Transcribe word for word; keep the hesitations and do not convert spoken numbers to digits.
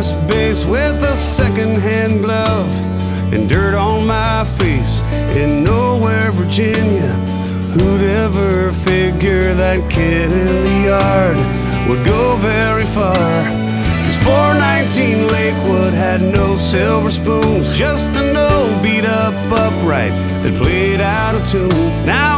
first base with a second-hand glove and dirt on my face in Nowhere, Virginia. Who'd ever figure that kid in the yard would go very far? Cause four nineteen Lakewood had no silver spoons, just an old beat-up upright that played out of tune. Now